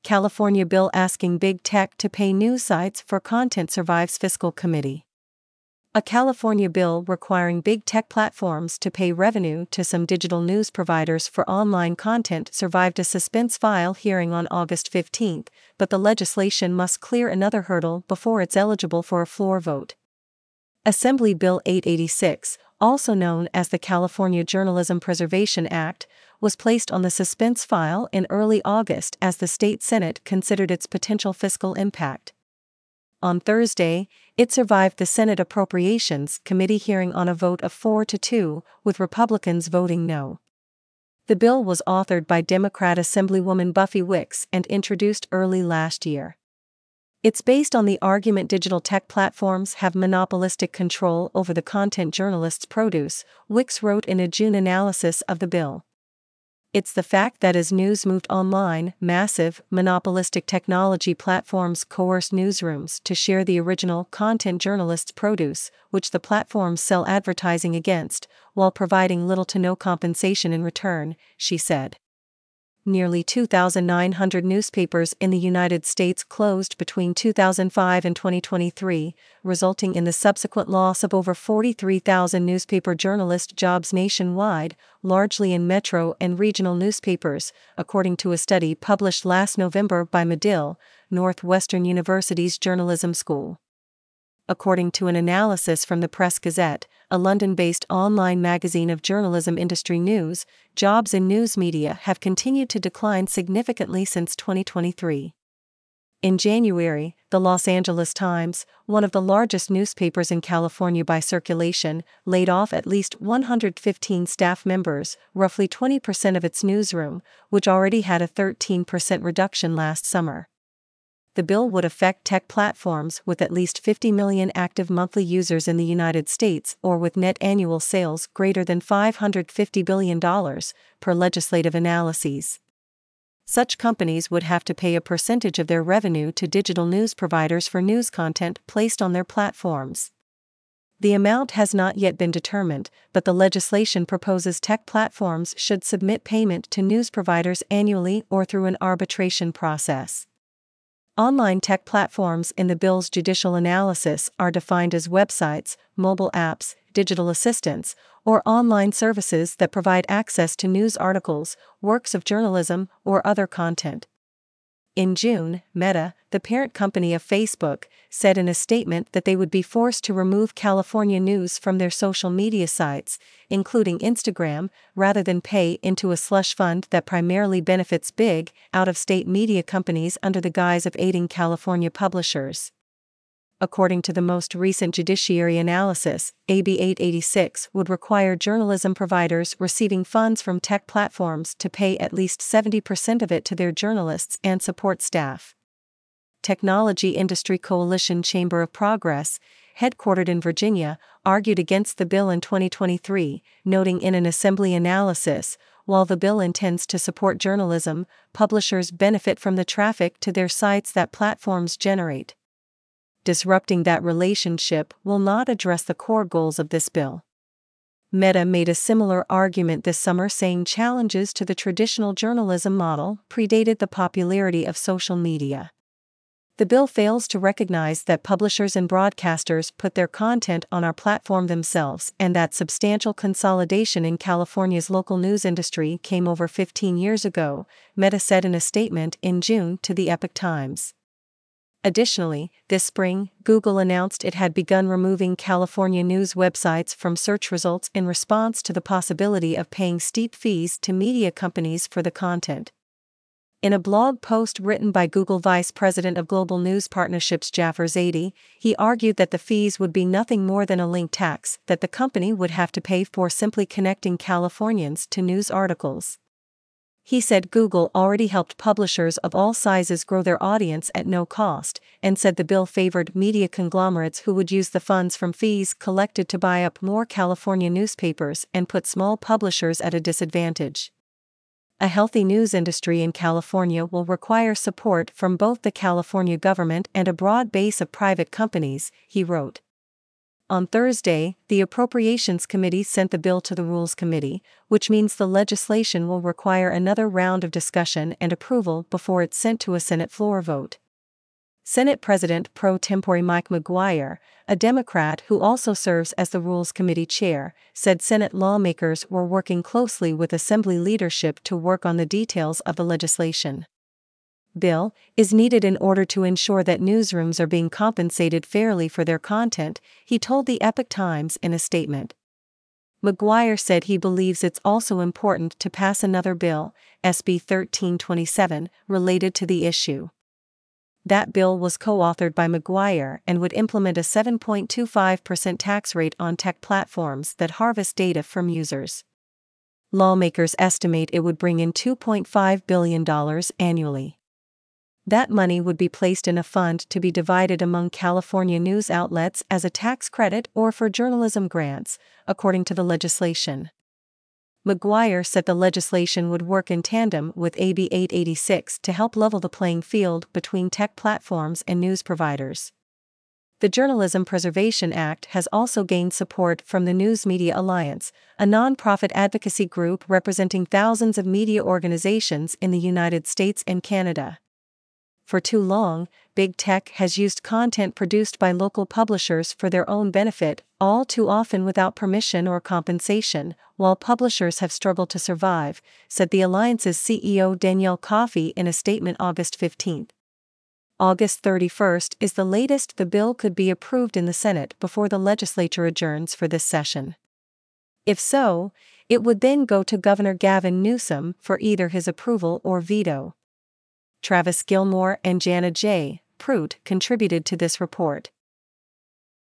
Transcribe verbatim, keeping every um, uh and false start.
California bill asking big tech to pay news sites for content survives fiscal committee. A California bill requiring big tech platforms to pay revenue to some digital news providers for online content survived a suspense file hearing on August fifteenth, but the legislation must clear another hurdle before it's eligible for a floor vote. Assembly Bill eight eighty-six, also known as the California Journalism Preservation Act, was placed on the suspense file in early August as the state Senate considered its potential fiscal impact. On Thursday, it survived the Senate Appropriations Committee hearing on a vote of four to two, with Republicans voting no. The bill was authored by Democrat Assemblywoman Buffy Wicks and introduced early last year. It's based on the argument digital tech platforms have monopolistic control over the content journalists produce, Wicks wrote in a June analysis of the bill. It's the fact that as news moved online, massive, monopolistic technology platforms coerce newsrooms to share the original content journalists produce, which the platforms sell advertising against, while providing little to no compensation in return, she said. Nearly two thousand nine hundred newspapers in the United States closed between two thousand five and twenty twenty-three, resulting in the subsequent loss of over forty-three thousand newspaper journalist jobs nationwide, largely in metro and regional newspapers, according to a study published last November by Medill, Northwestern University's journalism school. According to an analysis from the Press Gazette, a London-based online magazine of journalism industry news, jobs in news media have continued to decline significantly since twenty twenty-three. In January, the Los Angeles Times, one of the largest newspapers in California by circulation, laid off at least one hundred fifteen staff members, roughly twenty percent of its newsroom, which already had a thirteen percent reduction last summer. The bill would affect tech platforms with at least fifty million active monthly users in the United States or with net annual sales greater than five hundred fifty billion dollars, per legislative analyses. Such companies would have to pay a percentage of their revenue to digital news providers for news content placed on their platforms. The amount has not yet been determined, but the legislation proposes tech platforms should submit payment to news providers annually or through an arbitration process. Online tech platforms in the bill's judicial analysis are defined as websites, mobile apps, digital assistants, or online services that provide access to news articles, works of journalism, or other content. In June, Meta, the parent company of Facebook, said in a statement that they would be forced to remove California news from their social media sites, including Instagram, rather than pay into a slush fund that primarily benefits big, out-of-state media companies under the guise of aiding California publishers. According to the most recent judiciary analysis, A B eight eighty-six would require journalism providers receiving funds from tech platforms to pay at least seventy percent of it to their journalists and support staff. Technology Industry Coalition Chamber of Progress, headquartered in Virginia, argued against the bill in twenty twenty-three, noting in an Assembly analysis, while the bill intends to support journalism, publishers benefit from the traffic to their sites that platforms generate. Disrupting that relationship will not address the core goals of this bill. Meta made a similar argument this summer, saying challenges to the traditional journalism model predated the popularity of social media. The bill fails to recognize that publishers and broadcasters put their content on our platform themselves and that substantial consolidation in California's local news industry came over fifteen years ago, Meta said in a statement in June to the Epoch Times. Additionally, this spring, Google announced it had begun removing California news websites from search results in response to the possibility of paying steep fees to media companies for the content. In a blog post written by Google Vice President of Global News Partnerships Jafar Zaidi, he argued that the fees would be nothing more than a link tax that the company would have to pay for simply connecting Californians to news articles. He said Google already helped publishers of all sizes grow their audience at no cost, and said the bill favored media conglomerates who would use the funds from fees collected to buy up more California newspapers and put small publishers at a disadvantage. A healthy news industry in California will require support from both the California government and a broad base of private companies, he wrote. On Thursday, the Appropriations Committee sent the bill to the Rules Committee, which means the legislation will require another round of discussion and approval before it's sent to a Senate floor vote. Senate President pro tempore Mike McGuire, a Democrat who also serves as the Rules Committee chair, said Senate lawmakers were working closely with Assembly leadership to work on the details of the legislation. Bill is needed in order to ensure that newsrooms are being compensated fairly for their content, he told the Epoch Times in a statement. McGuire said he believes it's also important to pass another bill, S B thirteen twenty-seven, related to the issue. That bill was co-authored by McGuire and would implement a seven point two five percent tax rate on tech platforms that harvest data from users. Lawmakers estimate it would bring in two point five billion dollars annually. That money would be placed in a fund to be divided among California news outlets as a tax credit or for journalism grants, according to the legislation. McGuire said the legislation would work in tandem with A B eight eighty-six to help level the playing field between tech platforms and news providers. The Journalism Preservation Act has also gained support from the News Media Alliance, a nonprofit advocacy group representing thousands of media organizations in the United States and Canada. For too long, big tech has used content produced by local publishers for their own benefit, all too often without permission or compensation, while publishers have struggled to survive, said the Alliance's C E O Danielle Coffey in a statement August fifteenth. August thirty-first is the latest the bill could be approved in the Senate before the legislature adjourns for this session. If so, it would then go to Governor Gavin Newsom for either his approval or veto. Travis Gilmore and Jana J. Prout contributed to this report.